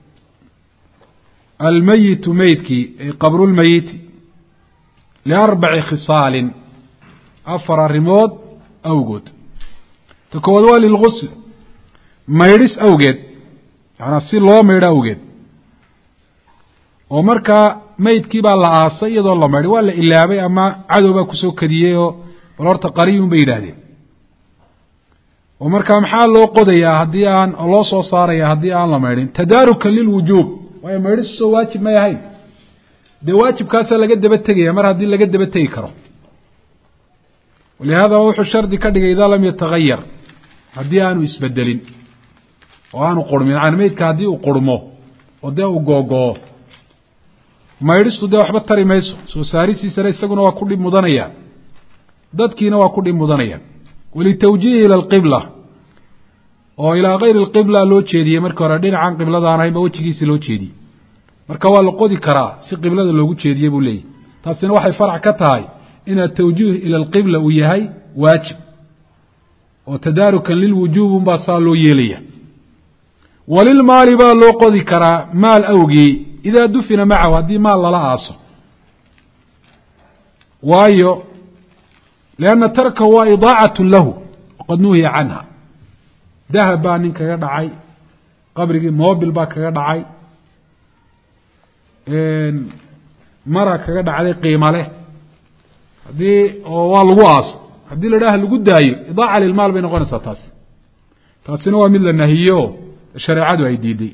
A: almayitu meydkii ay qabrulmayiti liarbaci khisaalin afar arrimood awgood ta koowaad waa lilgusl maydhis awgeed macnaa si loo maydho awgeed oo markaa meydkii baa la aasay iyadoo la maydhay waa la ilaabay ama cadow baa kusoo kadiyey oo bal horta qariyun bay yidhaahdeen oo markaa maxaa loo qodayaa haddii aan oo loo soo saaraya haddii aan la maydhin tadaarukan lilwujuub waayo maydhisoo waajib may ahayn dee waajibkaasaa laga daba tegaya mar haddii laga daba tegi karo walihaada wuxuu shardi ka dhigay idaa lam yatagayar haddii aanu isbedelin oo aanu qurmin yani meydka haddii uu qurmo oo dee uu googoo maydhistu dee waxba tari mayso soo saarisiisana isaguna waa ku dhib mudanaya dadkiina waa ku dhib mudanaya walitawjiihi ila alqibla oo ilaa kayri alqibla loo jeediyey markii hore dhinacan qibladaan ahayn ba wejigiisii loo jeediyey marka waa la qodi karaa si qiblada loogu jeediyey buu leeyahy taasina waxay farac ka tahay in atawjiih ila alqibla uu yahay waajib oo tadaarukan lilwujuub unbaa saa loo yeelaya walilmaali baa loo qodi karaa maal awgii idaa dufina macahu haddii maal lala aaso waayo lianna tarkahu waa idaacatu lahu waqad nuhiya canha dahab baa nin kaga dhacay qabrigii mobil baa kaga dhacay mara kaga dhacday qiimo leh haddii oo waa lagu aaso haddii la dhaha lagu daayo idaaca lilmaal bay noqonaysaa taasi taasina waa mid la nahiyo shareecadu ay diiday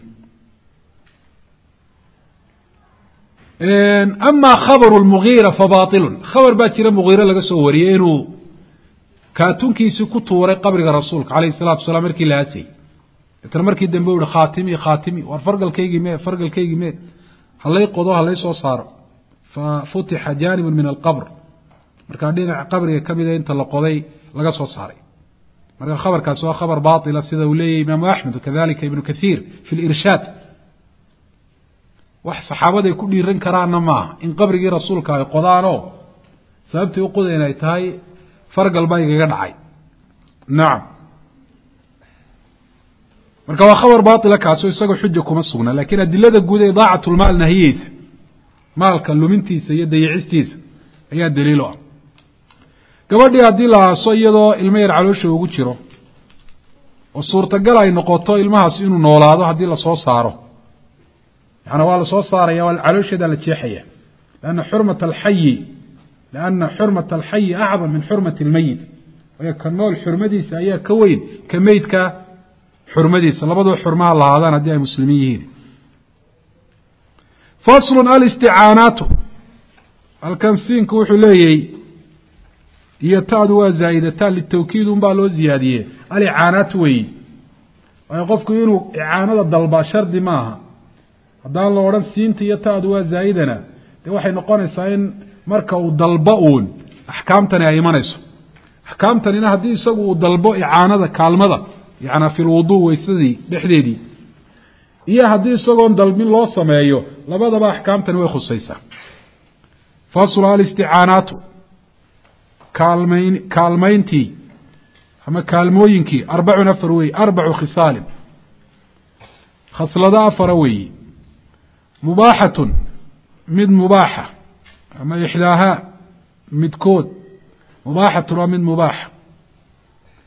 A: ama khabaru lmugiira fabailun khabar baa jira mugiire laga soo wariyey inuu kaatunkiisii ku tuuray qabriga rasuulka calayhi salatu wasalaam markii la aasayey itna markii dambe u yihi khaatimi khaatimi war fargalkaygii mee fargalkaygii mee halay qodo halay soo saaro fa futixa jaanibun min alqabr markaa dhinaca qabriga ka mida inta la qoday laga soo saaray marka khabarkaasi waa khabar baila sida uu leeyahy imaamu axmed wakadalika ibnu kathiir fi lirshaad wax saxaabaday ku dhiiran karaanna maaha in qabrigii rasuulka ay qodaanoo sababtii u qodayn ay tahay fargal baa igaga dhacay nacam marka waa khabar baila kaasoo isagoo xuja kuma sugna laakiin adilada guud ee idaacatlmaal nahiyeysa maalka lumintiisa iyo dayicistiisa ayaa daliil u ah gabadhii haddii la aaso iyadoo ilmo yar caloosha ugu jiro oo suurtagal ay noqoto ilmahaas inuu noolaado haddii lasoo saaro yani waa lasoo saaraya waa caloosheedaa la jeexaya lanna xurmata alxayi lianna xurmata alxayi acdam min xurmati almeyit waayo ka nool xurmadiisa ayaa ka weyn ka meydka xurmadiisa labadoo xurmaha lahaadaan haddii ay muslimiin yihiin faslun alisticaanaatu halkan siinku wuxuu leeyahy iyo taadu waa zaa'idataan litawkiid un baa loo ziyaadiyey alicaanaatu weeyi waayo qofku inuu icaanada dalba shardi maaha haddaan la odhan siinta iyo taadu waa zaa'idana dee waxay noqonaysaa in marka uu dalbo uun axkaamtani ay imanayso axkaamtanina haddii isagu uu dalbo icaanada kaalmada yacnaa fi lwuduu weysadii dhexdeedii iyo haddii isagoon dalbin loo sameeyo labadaba axkaamtani way khusaysaa faslu alisticaanaatu kaalmayn kaalmayntii ama kaalmooyinkii arbacun afar weeye arbacu khisaalin khaslado afara weeye mubaaxatun mid mubaaxa ama ixdaahaa midkood mubaaxatun waa mid mubaaxa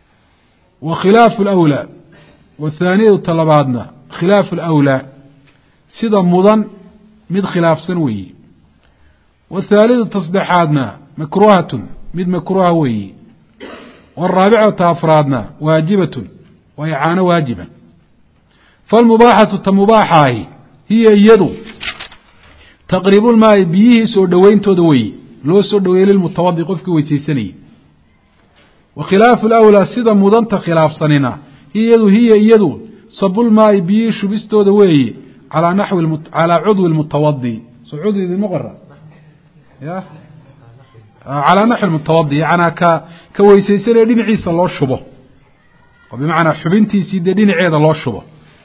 A: وkhilaafu اlأwlى wthaaniyadu talabaadna khilaafu اlأwlى sida mudan mid khilaafsan weeyi wthaalidu taصdexaadna makruhatun mid makruha weeyi wاraabicata afraadna waajibatun waa icaano waajiba falmubaaxatu ta mubaaxaahi hiya iyadu taqriibu lmaai biyihii soo dhoweyntooda weeyi loo soo dhoweeyey lilmutawadi qofkii weysaysanayey wa khilaafu lawlaa sida mudanta khilaafsanina iyadu hiya iyadu sabulmaai biyihii shubistooda weeyi calaa naxwi calaa cudwi lmutawadi soo cudwi idinma qora ya calaa naxwi lmutawadi yanaa ka ka weysaysanaya dhinaciisa loo shubo oo bimacnaa xubintiisii dee dhinaceeda loo shubo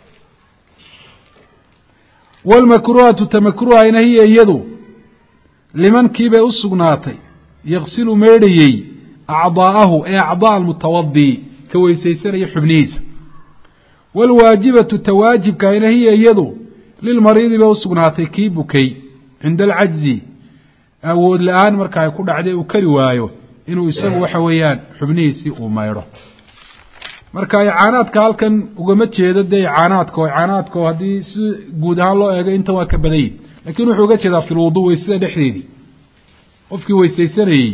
A: wاlmakruhatu tamakruhayna hiya iyadu liman kiibay u sugnaatay yaqsilu meydhayey acdaa'ahu ee acdaaء almutawadi ka weysaysanaya xubnihiisa wاlwaajibatu ta waajibkayna hiya iyadu lilmariidi bay u sugnaatay kii bukay cinda alcajzi awood la-aan marka ay ku dhacday uu kari waayo inuu isagu waxa weeyaan xubnihiisii uu maydho marka icaanaadka halkan ugama jeedo dee icaanaadka oo icaanaadka oo haddii si guud ahaan loo eego inta waa ka badanyay lakin wuxuu uga jeedaa fi lwudu weysada dhexdeedii qofkii weysaysanayey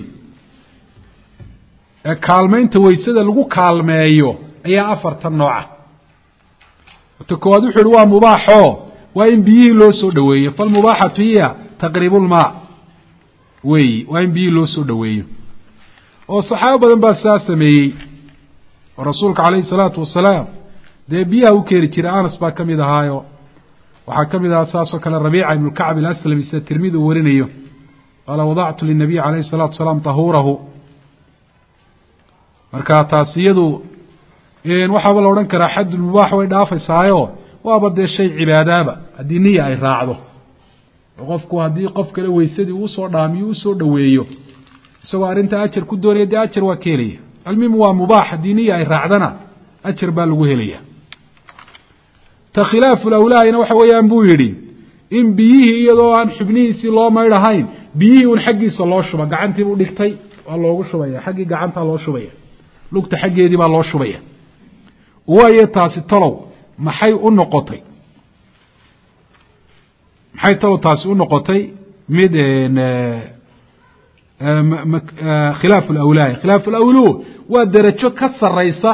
A: ee kaalmaynta weysada lagu kaalmeeyo ayaa afartan nooca ta koowaad wuxu uhi waa mubaaxo waa in biyihii loo soo dhoweeyo falmubaaxatu hiya taqriibu lmaa weeyi waa in biyihii loo soo dhoweeyo oo saxaabo badan baa saa sameeyey oo rasuulka calayhi salaatu wasalaam dee biyaha u keeni jiray anas baa ka mid ahaayo waxaa ka mid ahaa saasoo kale rabiica ibnu kacb ilaslami sida tirmidi uu warinayo qaala wadactu linabiy calayhi salaatu wasalaam tahuurahu marka taas iyadu waxaaba la odhan karaa xaddulmubaax way dhaafaysaayo waaba dee shay cibaadaaba haddii niya ay raacdo oo qofku haddii qof kale weysadii uusoo dhaamiyo usoo dhoweeyo isagoo arrintaa ajar ku doonaya dee ajar waa ka helaya almim waa mubaax haddii niya ay raacdana ajar baa lagu helaya ta khilaafu lawlaahina waxa weeyaan buu yidhi in biyihii iyadoo aan xubnihiisii loo maydhahayn biyihii un xaggiisa loo shuba gacantiibuu dhigtay waa loogu shubaya xaggii gacantaa loo shubaya lugta xaggeedii baa loo shubaya waayo taasi talow maxay u noqotay maxay talow taasi u noqotay mid khilaafu lawlaahi khilaafu lawlu waa derajo ka saraysa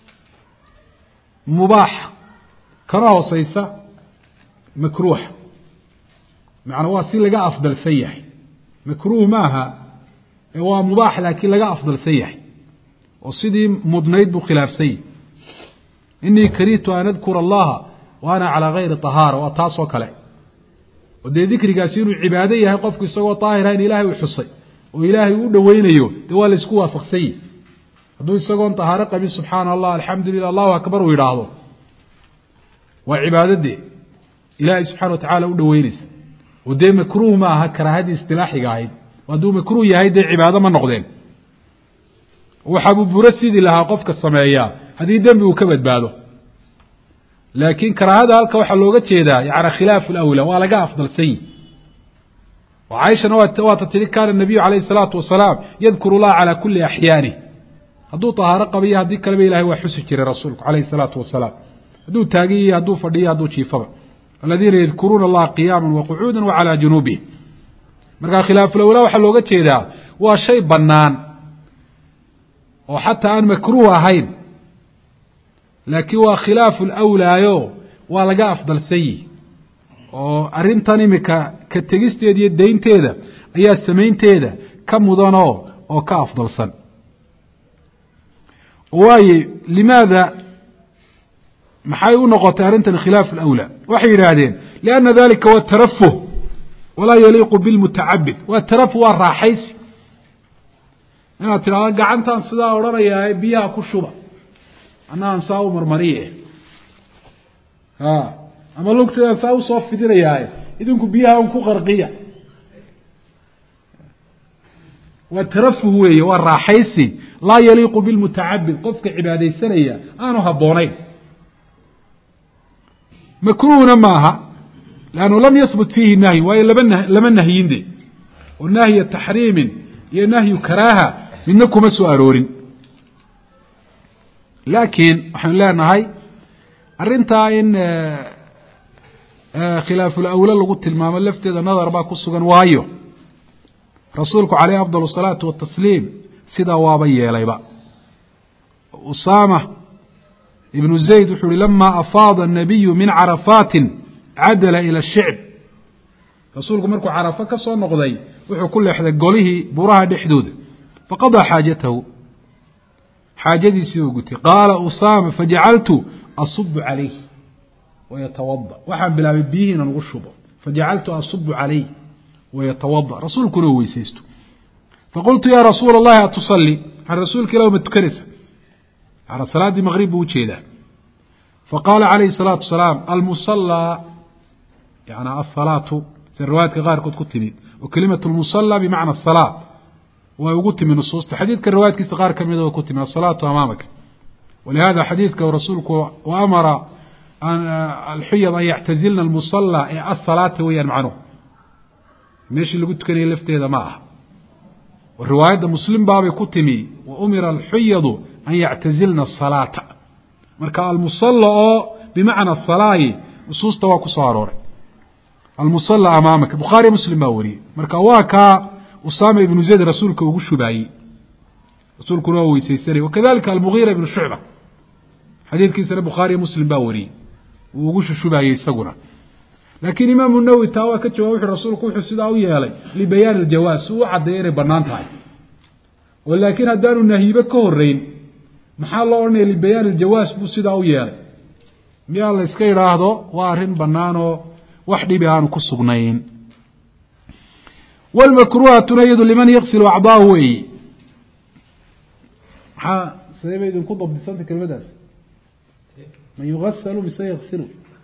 A: mubaaxa kana hooseysa makruuxa macnaa waa si laga afdalsan yahay makruuh maaha ee waa mubaax laakiin laga afdalsan yahay oo sidii mudnayd buu khilaafsan yahy inii karitu an adkura allaha wa ana calaa gayri طahaara waa taasoo kale oo dee dikrigaasi inuu cibaado yahay qofku isagoo daahira in ilaahay u xusay oo ilaahay u dhoweynayo dee waa la isku waafaqsan yahy hadduu isagoon طahaaro qabin subxaana allah alxamdu lilah allahu akbar uu yidhaahdo waa cibaadadee ilaahay subxana wa tacaala u dhoweynaysa oo dee makruuh ma aha karaahadii istilaaxiga ahayd hadduu makruuh yahay dee cibaado ma noqdeen waxaabuu buro sidii lahaa qofka sameeyaa haddii dembi uu ka badbaado laakiin karaahada halka waxaa looga jeedaa yani khilaafu lawla waa laga afdalsan yihi oo caaishana waata tihi kaana nabiyu calayhi salaatu wasalaam yadkuru llaha calaa kuli axyaani hadduu tahaaro qabiyo haddii kaleba ilahay waa xusi jiray rasuulku calayhi salaatu wasalaam hadduu taagiyiyo hadduu fadhiyo hadduu jiifaba aladiina yadkuruuna allaha qiyaama waqucuuda wacalaa junuubihim markaa khilaafulawlaa waxaa looga jeedaa waa shay bannaan oo xataa aan makruuh ahayn laakiin waa khilaafu lawlaayo waa laga afdalsan yihi oo arrintan imika ka tegisteeda iyo daynteeda ayaa samaynteeda ka mudanoo oo ka afdalsan waayo limaada maxay u noqotay arrintan khilaafu lawlaa waxay yidhaahdeen lianna dalika waa tarafuh walaa yaliiqu bilmutacabid waa tarafuh waa raaxaysi inaad tidhahdo gacantaan sidaa odhanayaa biyaha ku shuba annaaan saa u marmariye a ama lugtidaan saa usoo fidinayaaye idinku biyaha un ku qarqiya waa tarafuh weeye waa raaxaysi laa yaliiqu bilmutacabid qofka cibaadaysanaya aanu habboonayn makruuhna maaha lannu lam yahbut fiihi nahyi waayo laba lama nahyin de oo nahya taxriimin iyo nahyu karaaha midna kuma soo aroorin laakiin waxaan leenahay arrintaa in khilaaful awla lagu tilmaamo lafteeda nadar baa ku sugan waayo rasuulku calayhi afdal الsalaatu watasliim sidaa waaba yeelayba usaama ibnu zayd wuxuu uhi lama afaada الnabiyu min carafaatin cadala ilى الshicb rasuulku markuu carafo ka soo noqday wuxuu ku leexday golihii buraha dhexdooda faqaضىa xaajatahu xaajadiisii uu gutay qaala usaama fajacaltu asubu calayh wayatawada waxaan bilaabay biyihii inaan ugu shubo fajacaltu asubu calayh wayatawada rasuulkuna u weysaysto faqultu ya rasuula اllahi atusali waxaan rasuulka ilah ma tukanaysa ana salaaddii maqrib buu ujeedaa faqaala calayhi الsalaatu wasalaam almusalaa yana asalaatu sida riwaayadka qaarkood ku timid oo kelimatu lmusala bimacna asalaa way ugu timi nusuusta xadiidka riwaayadkiisa qaar ka mida way ku timi asalaatu amaamaka walihada xadiidka rasuulku amara alxuyad an yactazilna almusala ee asalaata weeyaan macnuhu meeshii lagu tukanaya lafteeda ma aha riwaayadda muslim baabay ku timi wa umira alxuyadu an yactazilna asalaata marka almusala oo bimacna asalaayi nusuusta waa ku soo arooray almusala amaamaka bukhaariy muslim baa wariyey marka waa kaa usaama ibnu zayd rasuulka ugu shubaayey rasuulkuna waa weysaysanay wakadalika almugiira ibnu shucba xadiidkiisana bukhaariy muslim baa wariyey uu ugu shushubaayey isaguna laakiin imaamu nawowi taa waa ka jawab wuxuu rasuulku wuxuu sidaa u yeelay libayaan aljawaaz si uu caddeeyo inay bannaan tahay oo laakiin haddaanu nahyibe ka horeyn maxaa loo odhanaya libayaan aljawaaz buu sidaa u yeelay miyaa la iska idhaahdo waa arrin bannaan oo wax dhibi aanu ku sugnayn walmakruhatuna iyadu liman yaksilu acdaahu weeyi maxaa sidee bay idinku dabdisanta kelmadaas man yugasalu mise yaksilu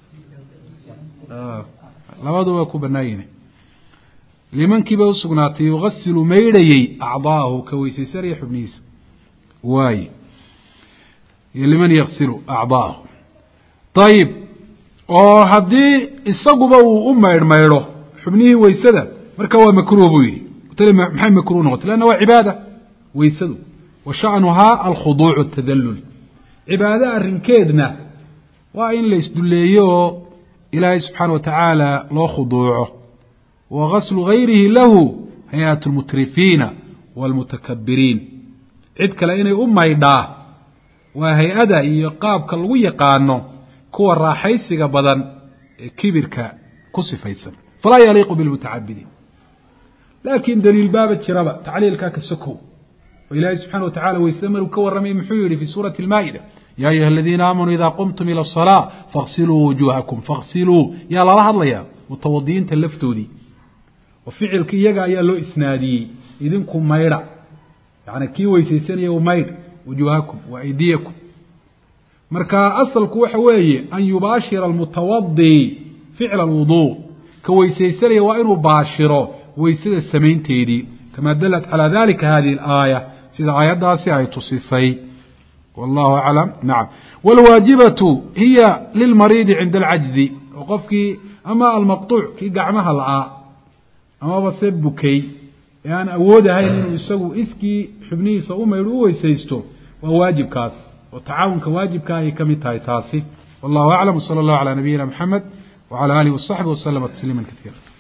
A: labadu waa ku banaayihin limankiiba usugnaatay yugasilu maydhayey acdaahu ka weysaysanaya xubnihiisa waaye iyo liman yaksilu acdaahu ayib oo haddii isaguba uu u maydh maydho xubnihii weysada marka waa makruh buu yihi tali maxay makruh noqotay lanna waa cibaada weysadu wa sha'nuhaa alkhuduuc atadallul cibaado arrinkeedna waa in la isduleeyo oo ilaahay subxaana wa tacaala loo khuduuco wa gaslu gayrihi lahu hay-at lmutrifiina waalmutakabiriin cid kale inay u maydhaa waa hay-ada iyo qaabka lagu yaqaano kuwa raaxaysiga badan ee kibirka ku sifaysan falaa yaliiqu bilmutacabidiin laakiin daliil baaba jiraba tacliilkaa ka sokow oo ilaahay subxana wa tacala weysada maruu ka warramay muxuu yihi fi suurati almaa'ida ya ayuha aladiina aamanuu ida qumtum ila asalaa faغsiluu wujuhakum faغsiluu yaa lala hadlayaa mutawadiyiinta laftoodii oo ficilka iyaga ayaa loo isnaadiyey idinku maydha yani kii weysaysanaya maydh wujuhakum wa aydiyakum marka asalku waxa weeye an yubaashira almutawadi ficla alwuduu ka weysaysanaya waa inuu baashiro weysada samaynteedii kama dalat calaa dalika hadihi alaaya sida aayaddaasi ay tusisay wallahu aclam nacam wاlwaajibatu hiya lilmariidi cinda alcajzi oo qofkii ama almaqطuuc kii gacmaha la-aa amaba se bukay ee aan awoodahayn inuu isagu iskii xubnihiisa u maydho u weysaysto waa waajibkaas oo tacaawunka waajibka ayay ka mid tahay taasi wallahu aclam wsala اllahu calى nabiyina mxamed wعalى alihi waصaxbi waslama tasliima kaiira